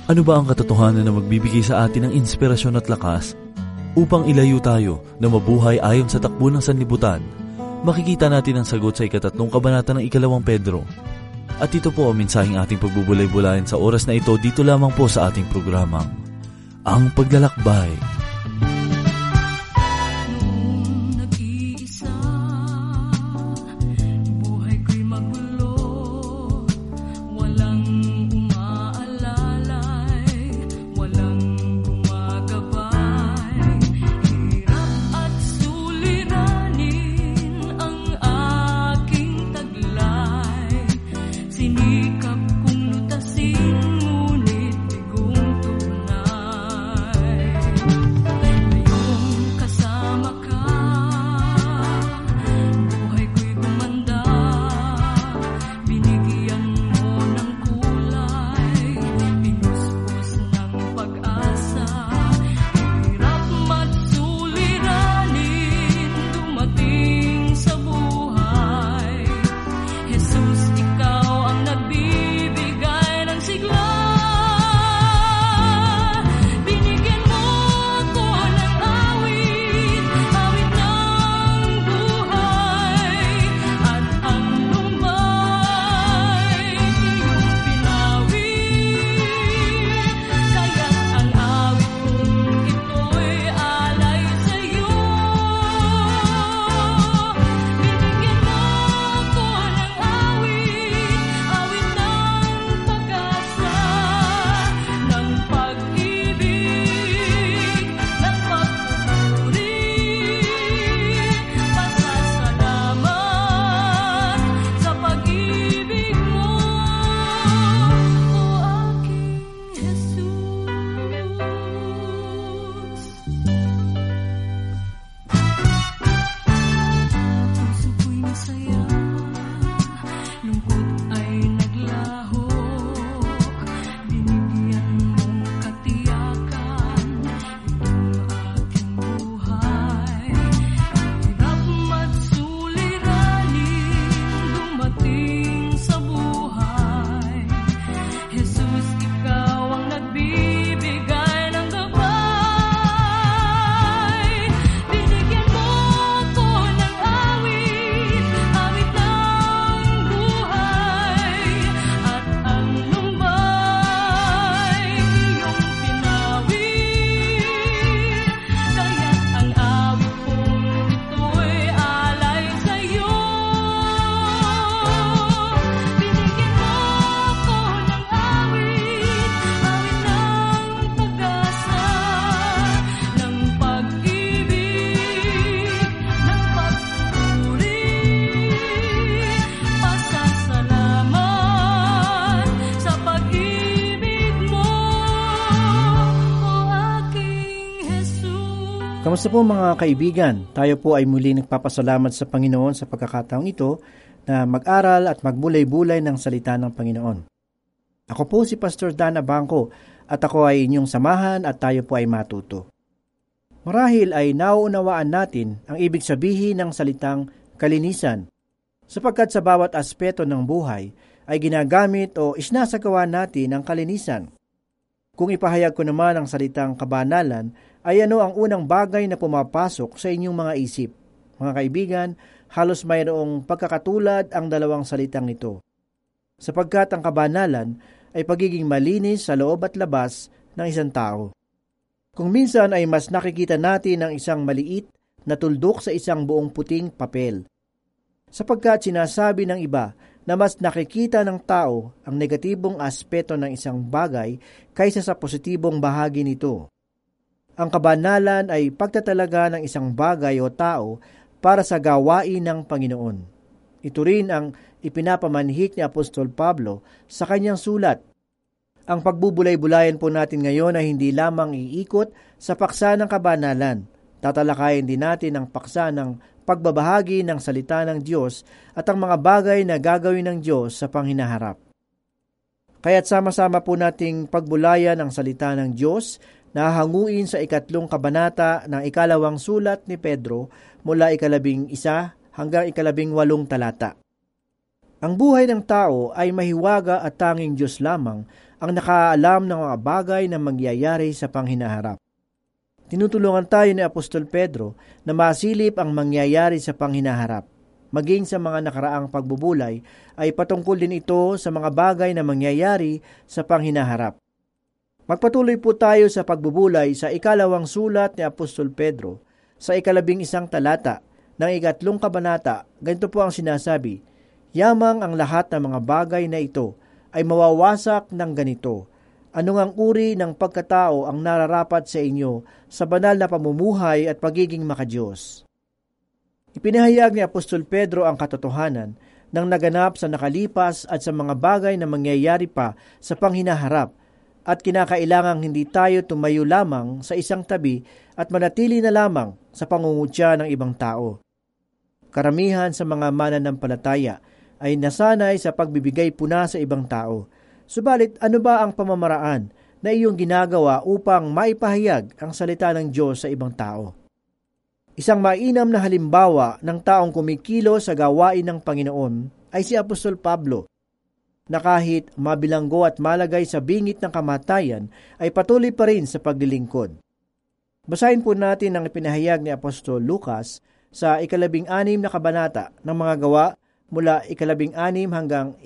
Ano ba ang katotohanan na magbibigay sa atin ng inspirasyon at lakas upang ilayo tayo na mabuhay ayon sa takbo ng sanlibutan? Makikita natin ang sagot sa 3 kabanata ng 2 Pedro. At ito po ang mensaheng ating pagbubulay-bulayan sa oras na ito dito lamang po sa ating programang Ang Paglalakbay. Kamusta po mga kaibigan? Tayo po ay muli nagpapasalamat sa Panginoon sa pagkakataong ito na mag-aral at magbulay-bulay ng salita ng Panginoon. Ako po si Pastor Dan Abangco at ako ay inyong samahan at tayo po ay matuto. Marahil ay nauunawaan natin ang ibig sabihin ng salitang kalinisan sapagkat sa bawat aspeto ng buhay ay ginagamit o isinasagawa natin ang kalinisan. Kung ipahayag ko naman ang salitang kabanalan, ay ano ang unang bagay na pumapasok sa inyong mga isip? Mga kaibigan, halos mayroong pagkakatulad ang dalawang salitang ito. Sapagkat ang kabanalan ay pagiging malinis sa loob at labas ng isang tao. Kung minsan ay mas nakikita natin ang isang maliit na tuldok sa isang buong puting papel. Sapagkat sinasabi ng iba na mas nakikita ng tao ang negatibong aspeto ng isang bagay kaysa sa positibong bahagi nito. Ang kabanalan ay pagtatalaga ng isang bagay o tao para sa gawain ng Panginoon. Ito rin ang ipinapamanhik ni Apostol Pablo sa kanyang sulat. Ang pagbubulay-bulayan po natin ngayon ay hindi lamang iikot sa paksa ng kabanalan. Tatalakayin din natin ang paksa ng pagbabahagi ng salita ng Diyos at ang mga bagay na gagawin ng Diyos sa panghinaharap. Kaya't sama-sama po nating pagbulayan ang salita ng Diyos na hanguin sa 3 kabanata ng 2 sulat ni Pedro mula 11 hanggang 18 talata. Ang buhay ng tao ay mahiwaga at tanging Diyos lamang ang nakaalam ng mga bagay na mangyayari sa panghinaharap. Tinutulungan tayo ni Apostol Pedro na masilip ang mangyayari sa panghinaharap. Maging sa mga nakaraang pagbubulay ay patungkol din ito sa mga bagay na mangyayari sa panghinaharap. Magpatuloy po tayo sa pagbubulay sa 2 sulat ni Apostol Pedro sa 11 talata ng 3 kabanata. Ganito po ang sinasabi, "Yamang ang lahat ng mga bagay na ito ay mawawasak ng ganito. Ano ngang uri ng pagkatao ang nararapat sa inyo sa banal na pamumuhay at pagiging makadiyos?" Ipinahayag ni Apostol Pedro ang katotohanan ng naganap sa nakalipas at sa mga bagay na mangyayari pa sa panghinaharap, at kinakailangang hindi tayo tumayo lamang sa isang tabi at manatili na lamang sa pangungutya ng ibang tao. Karamihan sa mga mananampalataya ay nasanay sa pagbibigay puna sa ibang tao. Subalit, ano ba ang pamamaraan na iyong ginagawa upang maipahayag ang salita ng Diyos sa ibang tao? Isang mainam na halimbawa ng taong kumikilo sa gawain ng Panginoon ay si Apostol Pablo, na kahit mabilanggo at malagay sa bingit ng kamatayan ay patuloy pa rin sa paglilingkod. Basahin po natin ang ipinahayag ni Apostol Lucas sa 16 na kabanata ng mga gawa mula 16 hanggang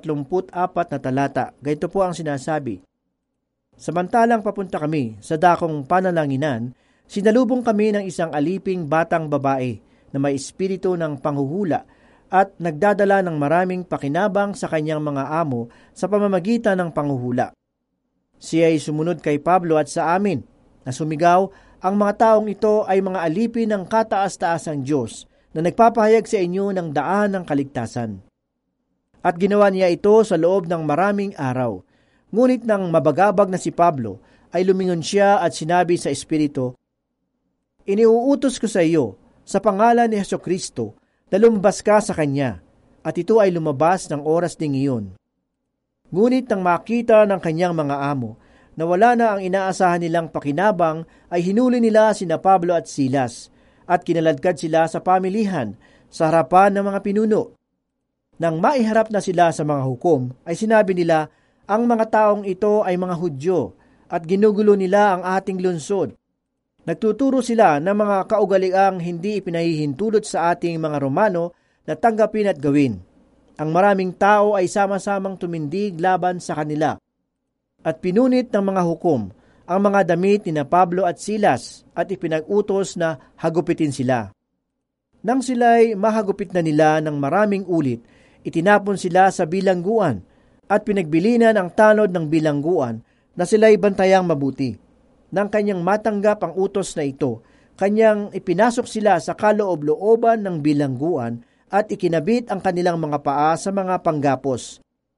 34 na talata. Ganito po ang sinasabi, "Samantalang papunta kami sa dakong panalanginan, sinalubong kami ng isang aliping batang babae na may espiritu ng panghuhula at nagdadala ng maraming pakinabang sa kanyang mga amo sa pamamagitan ng panghuhula. Siya ay sumunod kay Pablo at sa amin na sumigaw, ang mga taong ito ay mga alipin ng kataas-taasang Diyos na nagpapahayag sa inyo ng daan ng kaligtasan. At ginawa niya ito sa loob ng maraming araw. Ngunit nang mabagabag na si Pablo, ay lumingon siya at sinabi sa espiritu, 'Iniuutos ko sa iyo, sa pangalan ni Hesukristo, na lumabas ka sa kanya,' at ito ay lumabas ng oras ding iyon. Ngunit nang makita ng kanyang mga amo na wala na ang inaasahan nilang pakinabang, ay hinuli nila sina Pablo at Silas, at kinaladkad sila sa pamilihan sa harapan ng mga pinuno. Nang maiharap na sila sa mga hukom, ay sinabi nila, ang mga taong ito ay mga Hudyo, at ginugulo nila ang ating lungsod. Nagtuturo sila ng mga kaugaliang hindi ipinahihintulot sa ating mga Romano na tanggapin at gawin. Ang maraming tao ay sama-samang tumindig laban sa kanila. At pinunit ng mga hukom ang mga damit ni na Pablo at Silas at ipinag-utos na hagupitin sila. Nang sila'y mahagupit na nila ng maraming ulit, itinapon sila sa bilangguan at pinagbilinan ang tanod ng bilangguan na sila'y bantayang mabuti. Nang kanyang matanggap ang utos na ito, kanyang ipinasok sila sa kaloob-looban ng bilangguan at ikinabit ang kanilang mga paa sa mga panggapos.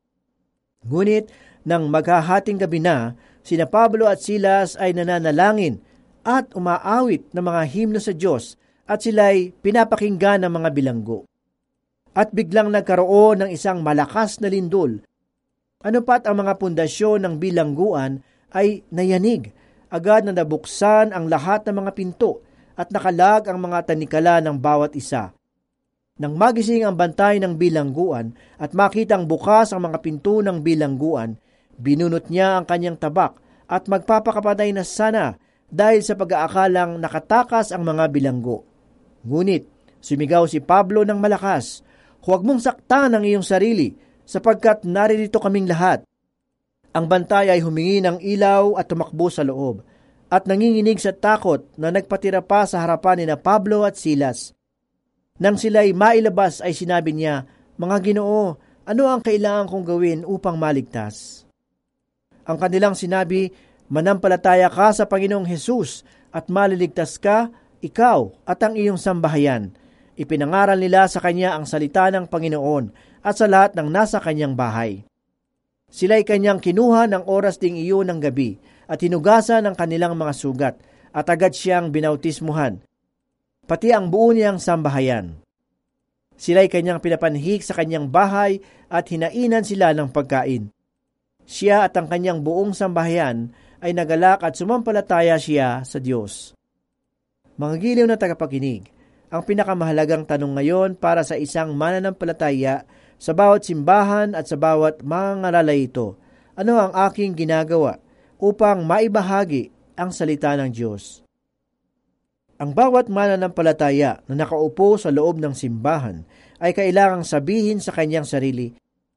Ngunit nang maghahating gabi na, sina Pablo at Silas ay nananalangin at umaawit ng mga himno sa Diyos at sila'y pinapakinggan ng mga bilanggo. At biglang nagkaroon ng isang malakas na lindol. Ano pat ang mga pundasyon ng bilangguan ay nayanig. Agad na nabuksan ang lahat ng mga pinto at nakalag ang mga tanikala ng bawat isa. Nang magising ang bantay ng bilangguan at makitang bukas ang mga pinto ng bilangguan, binunot niya ang kanyang tabak at magpapakapatay na sana dahil sa pag-aakalang nakatakas ang mga bilanggo. Ngunit sumigaw si Pablo ng malakas, "Huwag mong saktan ang iyong sarili sapagkat naririto kaming lahat." Ang bantay ay humingi ng ilaw at tumakbo sa loob, at nanginginig sa takot na nagpatira pa sa harapan ni na Pablo at Silas. Nang sila'y mailabas ay sinabi niya, "Mga Ginoo, ano ang kailangan kong gawin upang maligtas?" Ang kanilang sinabi, "Manampalataya ka sa Panginoong Hesus at maliligtas ka, ikaw at ang iyong sambahayan." Ipinangaral nila sa kanya ang salita ng Panginoon at sa lahat ng nasa kanyang bahay. Sila'y kanyang kinuha ng oras ding iyon ng gabi at hinugasan ng kanilang mga sugat at agad siyang binautismuhan, pati ang buo niyang sambahayan. Sila'y kanyang pinapanhik sa kanyang bahay at hinainan sila ng pagkain. Siya at ang kanyang buong sambahayan ay nagalak at sumampalataya siya sa Diyos. Mga giliw na tagapakinig, ang pinakamahalagang tanong ngayon para sa isang mananampalataya sa bawat simbahan at sa bawat mangangalalay ito ano ang aking ginagawa upang maibahagi ang salita ng Diyos. Ang bawat mananampalataya na nakaupo sa loob ng simbahan ay kailangang sabihin sa kanyang sarili,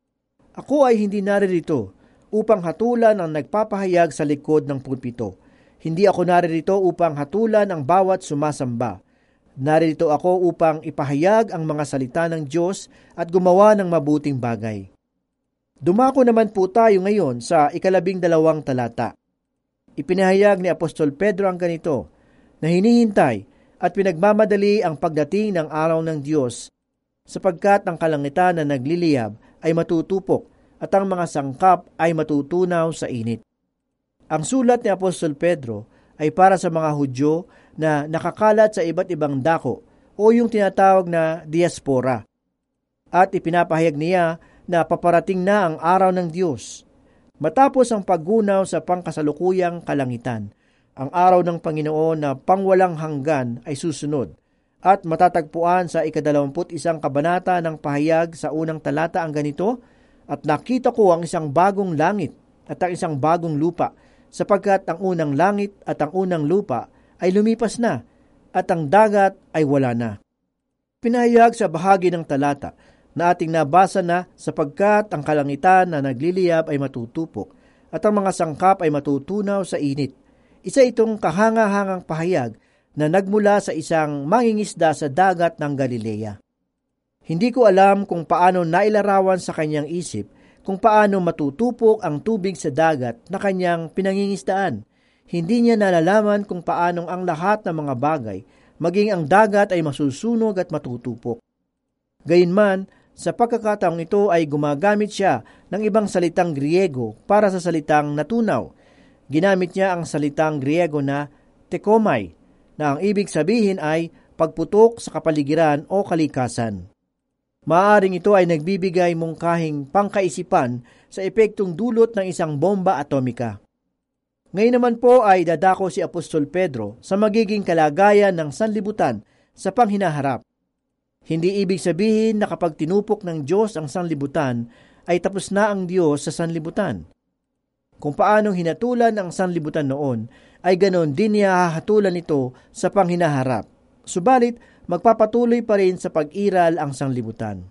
"Ako ay hindi naririto upang hatulan ang nagpapahayag sa likod ng pulpito. Hindi ako naririto upang hatulan ang bawat sumasamba. Naririto ako upang ipahayag ang mga salita ng Diyos at gumawa ng mabuting bagay." Dumako naman po tayo ngayon sa 12 talata. Ipinahayag ni Apostol Pedro ang ganito, na hinihintay at pinagmamadali ang pagdating ng araw ng Diyos, sapagkat ang kalangitan na nagliliyab ay matutupok at ang mga sangkap ay matutunaw sa init. Ang sulat ni Apostol Pedro ay para sa mga Hudyo na nakakalat sa iba't ibang dako o yung tinatawag na diaspora. At ipinapahayag niya na paparating na ang araw ng Diyos. Matapos ang paggunaw sa pangkasalukuyang kalangitan, ang araw ng Panginoon na pangwalang hanggan ay susunod at matatagpuan sa 21 kabanata ng pahayag sa unang talata ang ganito, "At nakita ko ang isang bagong langit at ang isang bagong lupa, sapagkat ang unang langit at ang unang lupa ay lumipas na at ang dagat ay wala na." Pinahayag sa bahagi ng talata na ating nabasa na sapagkat ang kalangitan na nagliliyab ay matutupok at ang mga sangkap ay matutunaw sa init. Isa itong kahanga-hangang pahayag na nagmula sa isang mangingisda sa dagat ng Galilea. Hindi ko alam kung paano nailarawan sa kanyang isip kung paano matutupok ang tubig sa dagat na kanyang pinangingisdaan. Hindi niya nalalaman kung paanong ang lahat ng mga bagay, maging ang dagat ay masusunog at matutupok. Gayunman, sa pagkakataong ito ay gumagamit siya ng ibang salitang Griego para sa salitang natunaw. Ginamit niya ang salitang Griego na tekomai, na ang ibig sabihin ay pagputok sa kapaligiran o kalikasan. Maaring ito ay nagbibigay mungkahing pangkaisipan sa epektong dulot ng isang bomba atomika. Ngayon naman po ay dadako si Apostol Pedro sa magiging kalagayan ng sanlibutan sa panghinaharap. Hindi ibig sabihin na kapag tinupok ng Diyos ang sanlibutan, ay tapos na ang Diyos sa sanlibutan. Kung paanong hinatulan ang sanlibutan noon, ay ganon din niya hahatulan ito sa panghinaharap. Subalit, magpapatuloy pa rin sa pag-iral ang sanlibutan.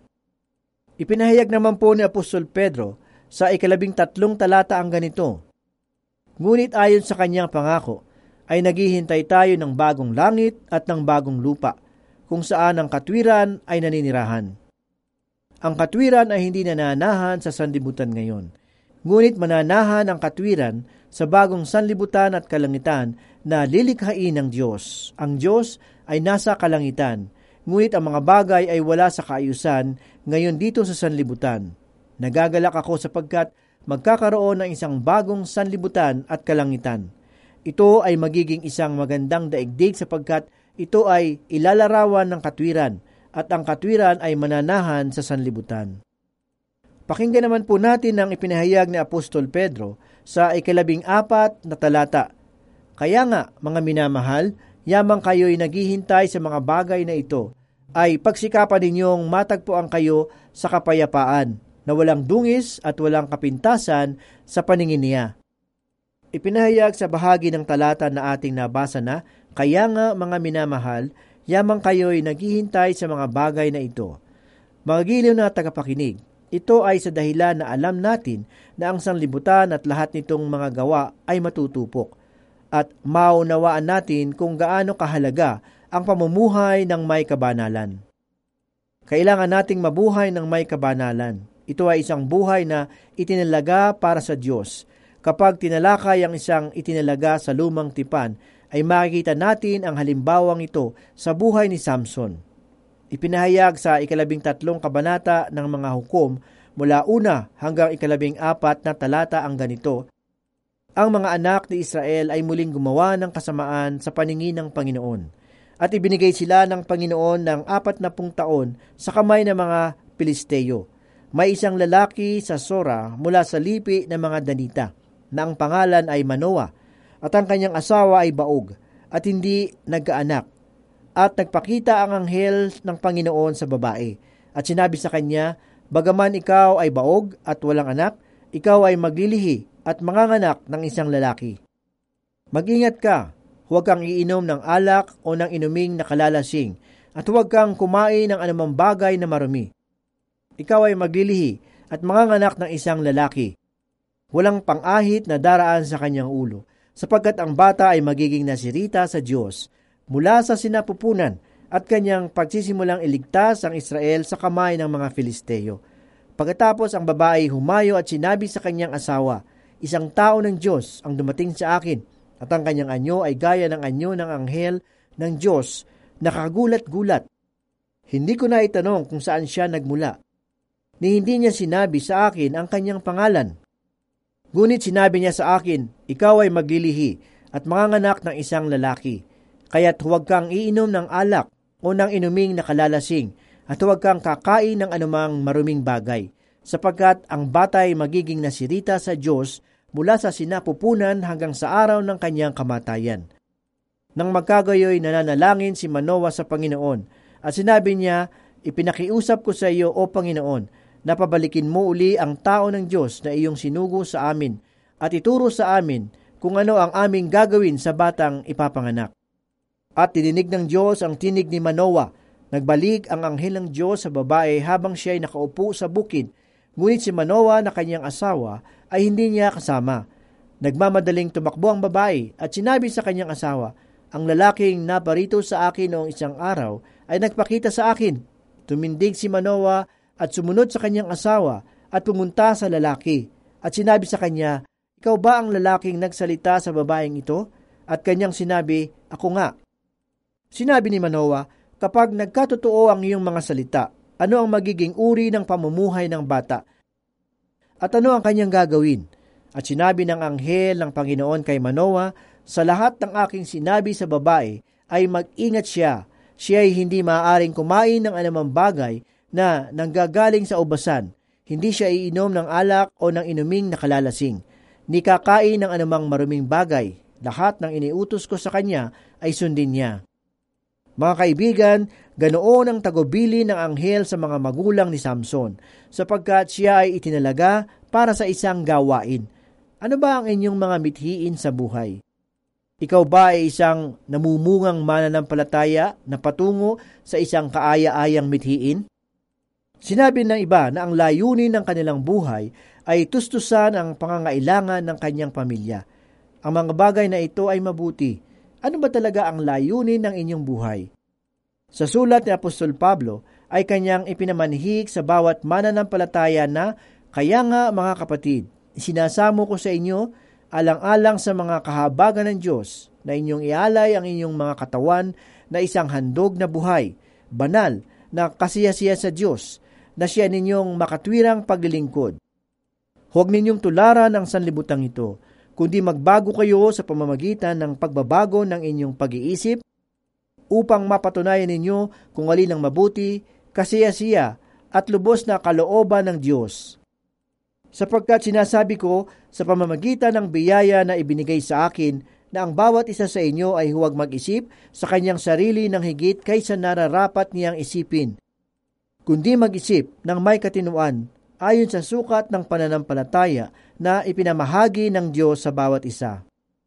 Ipinahayag naman po ni Apostol Pedro sa 13 talata ang ganito, "Ngunit ayon sa kanyang pangako, ay naghihintay tayo ng bagong langit at ng bagong lupa, kung saan ang katwiran ay naninirahan." Ang katwiran ay hindi nananahan sa sanlibutan ngayon, ngunit mananahan ang katwiran sa bagong sanlibutan at kalangitan na lilikhain ng Diyos. Ang Diyos ay nasa kalangitan, ngunit ang mga bagay ay wala sa kaayusan ngayon dito sa sanlibutan. Nagagalak ako sapagkat magkakaroon ng isang bagong sanlibutan at kalangitan. Ito ay magiging isang magandang daigdig sapagkat ito ay ilalarawan ng katwiran at ang katwiran ay mananahan sa sanlibutan. Pakinggan naman po natin ang ipinahayag ni Apostol Pedro sa 14 na talata. "Kaya nga, mga minamahal, yamang kayo'y naghihintay sa mga bagay na ito, ay pagsikapan ninyong matagpuan kayo sa kapayapaan, na walang dungis at walang kapintasan sa paningin niya." Ipinahayag sa bahagi ng talata na ating nabasa na, "Kaya nga, mga minamahal, yamang kayo'y naghihintay sa mga bagay na ito." Mga giliw na tagapakinig, ito ay sa dahilan na alam natin na ang sanlibutan at lahat nitong mga gawa ay matutupok, at maunawaan natin kung gaano kahalaga ang pamumuhay ng may kabanalan. Kailangan nating mabuhay ng may kabanalan. Ito ay isang buhay na itinalaga para sa Diyos. Kapag tinalakay ang isang itinalaga sa lumang tipan, ay makikita natin ang halimbawang ito sa buhay ni Samson. Ipinahayag sa 13 kabanata ng mga hukom mula 1 hanggang 14 na talata ang ganito, "Ang mga anak ni Israel ay muling gumawa ng kasamaan sa paningin ng Panginoon, at ibinigay sila ng Panginoon ng 40 taon sa kamay ng mga Pilisteo. May isang lalaki sa Sora mula sa lipi ng mga Danita, na ang pangalan ay Manoah, at ang kanyang asawa ay Baog, at hindi nagkaanak. At nagpakita ang anghel ng Panginoon sa babae, at sinabi sa kanya, 'Bagaman ikaw ay baog at walang anak, ikaw ay maglilihi at manganganak ng isang lalaki. Mag-ingat ka, huwag kang iinom ng alak o ng inuming nakalalasing, at huwag kang kumain ng anumang bagay na marumi. Ikaw ay maglilihi at manganganak ng isang lalaki. Walang pang-ahit na daraan sa kanyang ulo, sapagkat ang bata ay magiging nasirita sa Diyos mula sa sinapupunan at kanyang pagsisimulang iligtas ang Israel sa kamay ng mga Filisteo. Pagkatapos ang babae humayo at sinabi sa kanyang asawa, isang tao ng Diyos ang dumating sa akin, at ang kanyang anyo ay gaya ng anyo ng anghel ng Diyos, nakagulat-gulat. Hindi ko na itanong kung saan siya nagmula, ni hindi niya sinabi sa akin ang kanyang pangalan. Ngunit sinabi niya sa akin, ikaw ay maglilihi at manganganak ng isang lalaki, kaya't huwag kang iinom ng alak o ng inuming nakalalasing, at huwag kang kakain ng anumang maruming bagay, sapagkat ang bata ay magiging nasirita sa Diyos mula sa sinapupunan hanggang sa araw ng kanyang kamatayan. Nang magkagayoy, nananalangin si Manoah sa Panginoon, at sinabi niya, ipinakiusap ko sa iyo, O Panginoon, na pabalikin mo uli ang tao ng Diyos na iyong sinugo sa amin, at ituro sa amin kung ano ang aming gagawin sa batang ipapanganak. At tininig ng Diyos ang tinig ni Manoah. Nagbalik ang anghel ng Diyos sa babae habang siya ay nakaupo sa bukid, ngunit si Manoah na kanyang asawa ay hindi niya kasama. Nagmamadaling tumakbo ang babae at sinabi sa kanyang asawa, ang lalaking naparito sa akin noong isang araw ay nagpakita sa akin. Tumindig si Manoah at sumunod sa kanyang asawa at pumunta sa lalaki. At sinabi sa kanya, ikaw ba ang lalaking nagsalita sa babaeng ito? At kanyang sinabi, ako nga. Sinabi ni Manoah, kapag nagkatotoo ang iyong mga salita, ano ang magiging uri ng pamumuhay ng bata? At ano ang kanyang gagawin? At sinabi ng anghel ng Panginoon kay Manoah, sa lahat ng aking sinabi sa babae ay mag-ingat siya. Siya ay hindi maaaring kumain ng anumang bagay na nanggagaling sa ubasan. Hindi siya iinom ng alak o ng inuming nakalalasing. Ni kakain ng anumang maruming bagay. Lahat ng iniutos ko sa kanya ay sundin niya. Mga kaibigan, ganoon ang tagubilin ng anghel sa mga magulang ni Samson, sapagkat siya ay itinalaga para sa isang gawain. Ano ba ang inyong mga mithiin sa buhay? Ikaw ba ay isang namumungang mananampalataya na patungo sa isang kaaya-ayang mithiin? Sinabi ng iba na ang layunin ng kanilang buhay ay tustusan ang pangangailangan ng kanyang pamilya. Ang mga bagay na ito ay mabuti. Ano ba talaga ang layunin ng inyong buhay? Sa sulat ni Apostol Pablo ay kanyang ipinamanhik sa bawat mananampalataya na, kaya nga mga kapatid, sinasamo ko sa inyo, alang-alang sa mga kahabagan ng Diyos, na inyong ialay ang inyong mga katawan na isang handog na buhay, banal, na kasiyasiya sa Diyos, na siya ninyong makatwirang paglilingkod. Huwag ninyong tularan ang sanlibutang ito, kundi magbago kayo sa pamamagitan ng pagbabago ng inyong pag-iisip upang mapatunayan ninyo kung alin ang mabuti, kasiyasiya at lubos na kalooban ng Diyos. Sapagkat sinasabi ko sa pamamagitan ng biyaya na ibinigay sa akin na ang bawat isa sa inyo ay huwag mag-isip sa kanyang sarili ng higit kaysa nararapat niyang isipin, kundi mag-isip ng may katinuan ayon sa sukat ng pananampalataya na ipinamahagi ng Diyos sa bawat isa.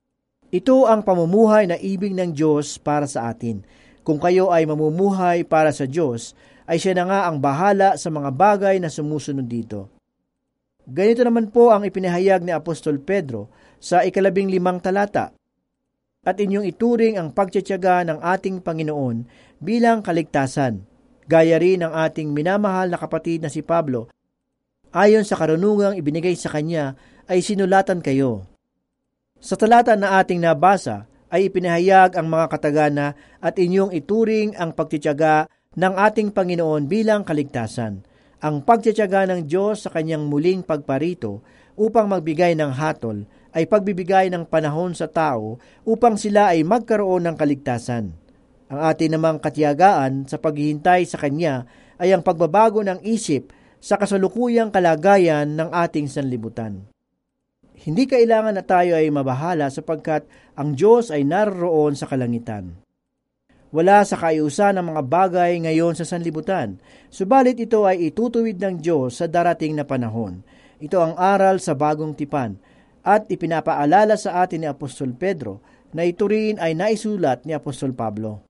Ito ang pamumuhay na ibig ng Diyos para sa atin. Kung kayo ay mamumuhay para sa Diyos, ay siya na nga ang bahala sa mga bagay na sumusunod dito. Ganito naman po ang ipinahayag ni Apostol Pedro sa 15 talata. At inyong ituring ang pagtitiyaga ng ating Panginoon bilang kaligtasan, gaya rin ng ating minamahal na kapatid na si Pablo. Ayon sa karunungang ibinigay sa kanya, ay sinulatan kayo. Sa talata na ating nabasa, ay ipinahayag ang mga katagana at inyong ituring ang pagtitiyaga ng ating Panginoon bilang kaligtasan. Ang pagtitiyaga ng Diyos sa kanyang muling pagparito upang magbigay ng hatol ay pagbibigay ng panahon sa tao upang sila ay magkaroon ng kaligtasan. Ang ating namang katiyagaan sa paghihintay sa Kanya ay ang pagbabago ng isip sa kasalukuyang kalagayan ng ating sanlibutan. Hindi kailangan na tayo ay mabahala sapagkat ang Diyos ay naroon sa kalangitan. Wala sa kayusan ng mga bagay ngayon sa sanlibutan, subalit ito ay itutuwid ng Diyos sa darating na panahon. Ito ang aral sa bagong tipan at ipinapaalala sa atin ni Apostol Pedro na ito rin ay naisulat ni Apostol Pablo.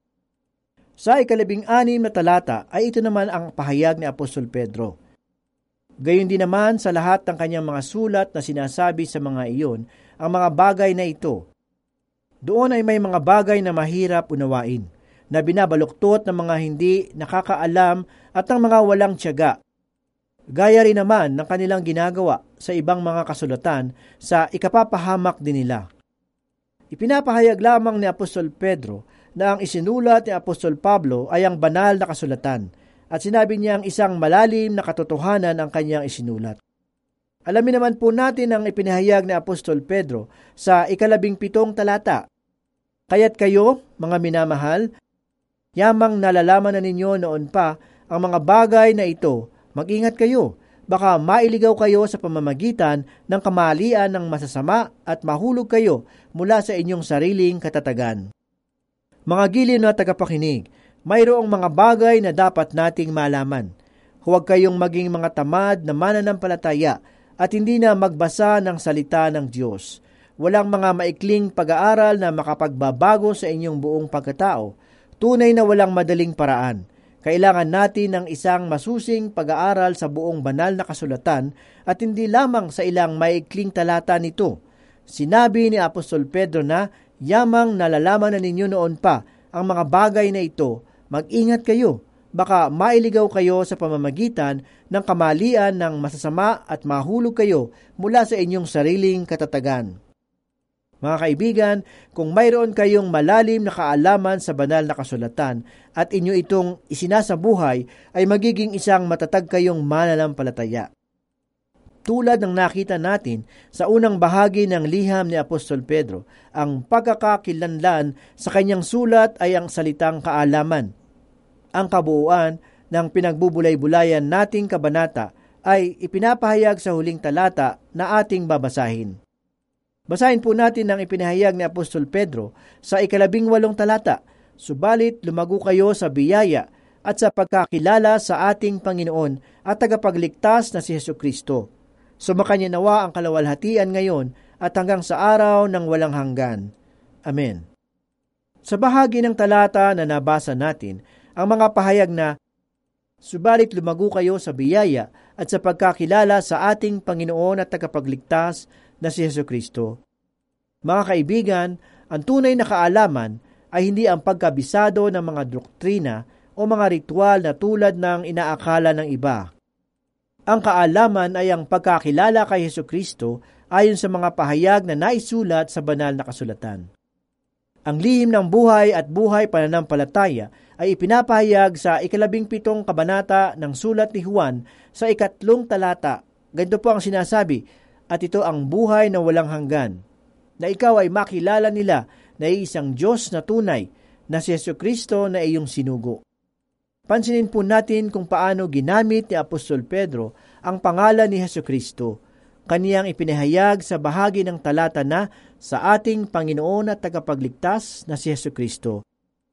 Sa 16 na talata ay ito naman ang pahayag ni Apostol Pedro. Gayon din naman sa lahat ng kanyang mga sulat na sinasabi sa mga iyon, ang mga bagay na ito. Doon ay may mga bagay na mahirap unawain, na binabaluktot ng mga hindi nakakaalam at ng mga walang tiyaga. Gaya rin naman ng kanilang ginagawa sa ibang mga kasulatan sa ikapapahamak din nila. Ipinapahayag lamang ni Apostol Pedro na ang isinulat ni Apostol Pablo ay ang banal na kasulatan at sinabi niyang isang malalim na katotohanan ang kanyang isinulat. Alamin naman po natin ang ipinahayag ni Apostol Pedro sa 17 talata. Kaya't kayo, mga minamahal, yamang nalalaman na ninyo noon pa ang mga bagay na ito, mag-ingat kayo, baka mailigaw kayo sa pamamagitan ng kamalian ng masasama at mahulog kayo mula sa inyong sariling katatagan. Mga giliw na tagapakinig, mayroong mga bagay na dapat nating malaman. Huwag kayong maging mga tamad na mananampalataya at hindi na magbasa ng salita ng Diyos. Walang mga maikling pag-aaral na makapagbabago sa inyong buong pagkatao. Tunay na walang madaling paraan. Kailangan natin ng isang masusing pag-aaral sa buong banal na kasulatan at hindi lamang sa ilang maikling talata nito. Sinabi ni Apostol Pedro na, yamang nalalaman na ninyo noon pa ang mga bagay na ito, mag-ingat kayo, baka mailigaw kayo sa pamamagitan ng kamalian ng masasama at mahulog kayo mula sa inyong sariling katatagan. Mga kaibigan, kung mayroon kayong malalim na kaalaman sa banal na kasulatan at inyo itong isinasabuhay, ay magiging isang matatag kayong mananampalataya. Tulad ng nakita natin sa unang bahagi ng liham ni Apostol Pedro, ang pagkakakilanlan sa kanyang sulat ay ang salitang kaalaman. Ang kabuuan ng pinagbubulay-bulayan nating kabanata ay ipinapahayag sa huling talata na ating babasahin. Basahin po natin ang ipinahayag ni Apostol Pedro sa 18 talata. Subalit lumago kayo sa biyaya at sa pagkakilala sa ating Panginoon at tagapagligtas na si Jesucristo. Sumakanya nawa ang kalawalhatian ngayon at hanggang sa araw ng walang hanggan. Amen. Sa bahagi ng talata na nabasa natin, ang mga pahayag na, subalit lumago kayo sa biyaya at sa pagkakilala sa ating Panginoon at tagapagligtas na si Jesucristo. Mga kaibigan, ang tunay na kaalaman ay hindi ang pagkabisado ng mga doktrina o mga ritual na tulad ng inaakala ng iba. Ang kaalaman ay ang pagkakilala kay Jesucristo ayon sa mga pahayag na naisulat sa banal na kasulatan. Ang lihim ng buhay at buhay pananampalataya ay ipinapahayag sa 17 kabanata ng sulat ni Juan sa 3 talata. Ganito po ang sinasabi, at ito ang buhay na walang hanggan, na ikaw ay makilala nila na isang Diyos na tunay, na si Jesucristo na iyong sinugo. Pansinin po natin kung paano ginamit ni Apostol Pedro ang pangalan ni Jesucristo. Kaniyang ipinahayag sa bahagi ng talata na sa ating Panginoon at tagapagligtas na si Jesucristo.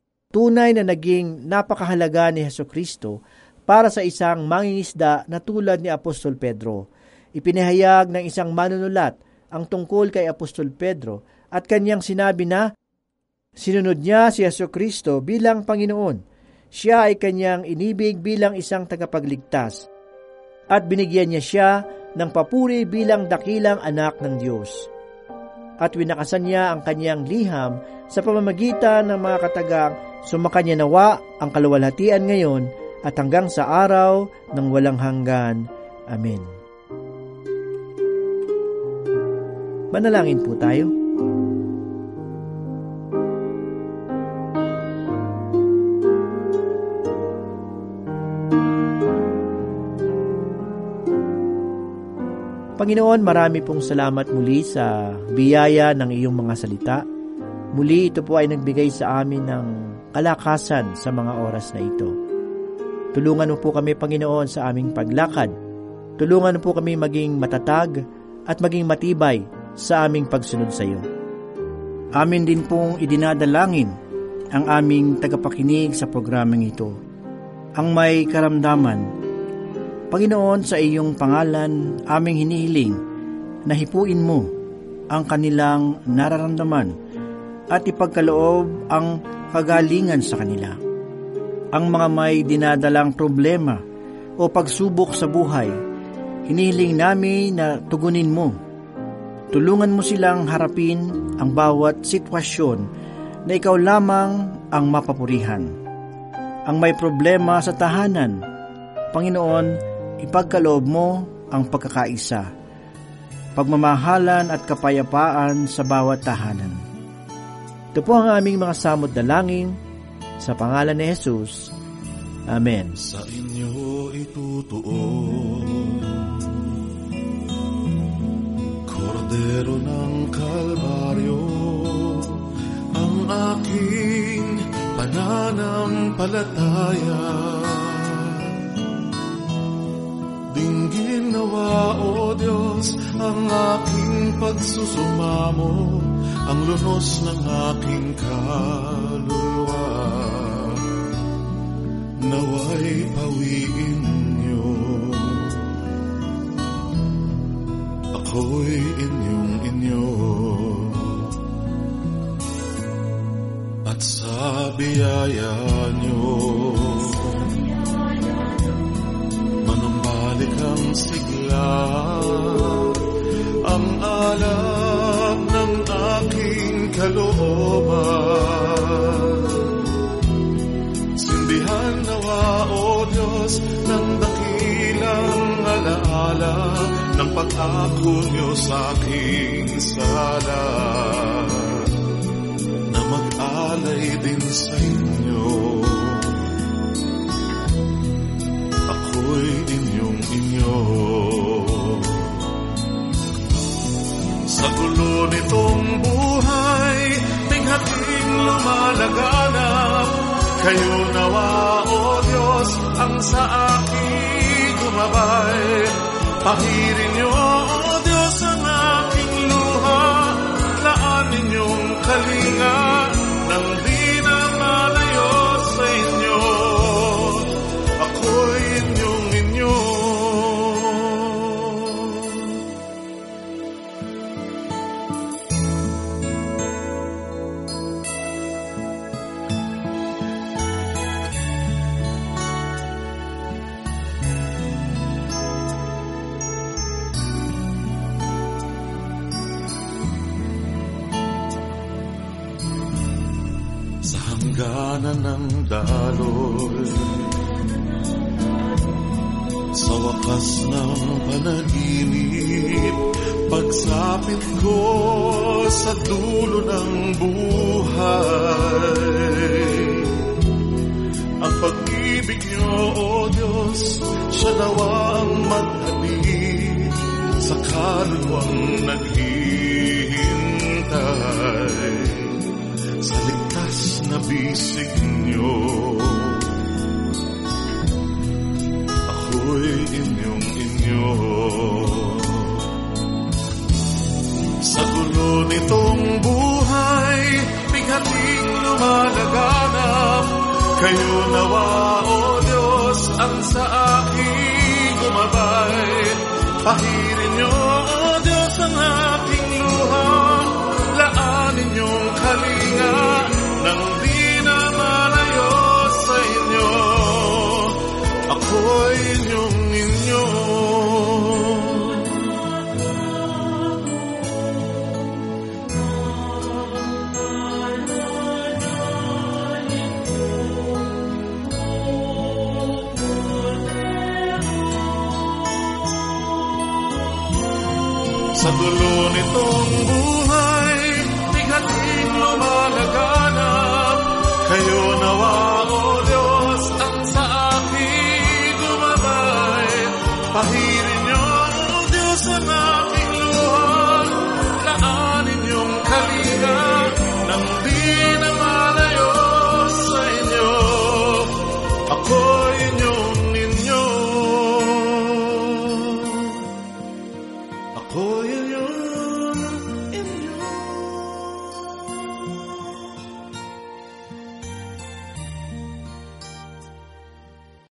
Tunay na naging napakahalaga ni Jesucristo para sa isang mangingisda na tulad ni Apostol Pedro. Ipinahayag ng isang manunulat ang tungkol kay Apostol Pedro at kanyang sinabi na sinunod niya si Jesucristo bilang Panginoon. Siya ay kanyang inibig bilang isang tagapagligtas at binigyan niya siya ng papuri bilang dakilang anak ng Diyos. At winakasan niya ang kanyang liham sa pamamagitan ng mga katagang sumakanya nawa ang kaluwalhatian ngayon at hanggang sa araw ng walang hanggan. Amen. Manalangin po tayo. Panginoon, marami pong salamat muli sa biyaya ng iyong mga salita. Muli ito po ay nagbigay sa amin ng kalakasan sa mga oras na ito. Tulungan mo po kami, Panginoon, sa aming paglakad. Tulungan mo po kami maging matatag at maging matibay sa aming pagsunod sa iyo. Amin din pong idinadalangin ang aming tagapakinig sa programang ito. Ang may karamdaman Panginoon, sa iyong pangalan, aming hinihiling na hipuin mo ang kanilang nararamdaman at ipagkaloob ang kagalingan sa kanila. Ang mga may dinadalang problema o pagsubok sa buhay, hinihiling namin na tugunin mo. Tulungan mo silang harapin ang bawat sitwasyon na ikaw lamang ang mapapurihan. Ang may problema sa tahanan, Panginoon, ipagkaloob mo ang pagkakaisa, pagmamahalan at kapayapaan sa bawat tahanan. Ito po ang aming mga samot dalangin sa pangalan ni Jesus. Amen. Sa inyo itutuon, Kordero ng Kalbaryo, ang aking pananampalataya. Dinggin nawa, O Diyos, ang aking pagsusumamo, ang lunos ng aking kaluluwa. Nawa'y pawiin niyo, ako'y inyo, at sa biyaya niyo manumbalik ang sigla, ang alab ng aking kalooban. Sindihan nawa, O Diyos, ng dakilang alaala ng pag-ako niyo sa aking sala, na mag-alay din sa inyo. Ako'y inyo. Sa gulo nitong buhay, tinghating lumalaganap, kayo nawa, O Diyos, ang sa aking gumabay. Pahirin niyo, O Diyos, ang aking luha, laan ninyong kalinga, nang di na malayo sa inyo. Ako'y inyo. Hangganan ng daloy, sa wakas ng panaginip, pagsapit ko sa dulo ng buhay. Ang pag-ibig niyo, O Diyos, siya nawa ang maghatid sa kaluluwang naghihintay. Sa ligtas na bisig niyo, ako'y inyo. Sa gulo nitong buhay, bighating lumalaganap, kayo nawa, O Diyos, ang sa aking gumabay. Pahirin niyo, O Diyos, ang aking luha, laan ninyong kalinga, nang di na malayo sa inyo. Ako'y inyo. Sa dulo nitong buhay, tinghating lumalaganap, kayo nawa, O Diyos, ang sa aking gumabay.